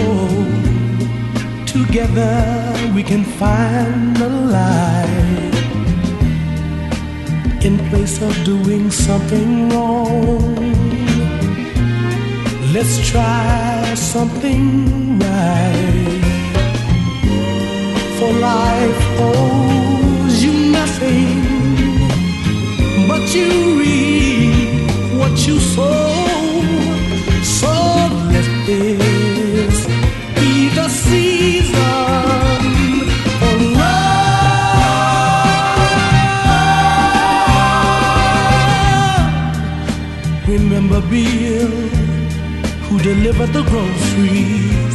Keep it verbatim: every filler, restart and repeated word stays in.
together we can find a light. In place of doing something wrong, let's try something right. For life owes you nothing, but you reap what you sow. So let this be the season for love. Remember Bill, who delivered the groceries.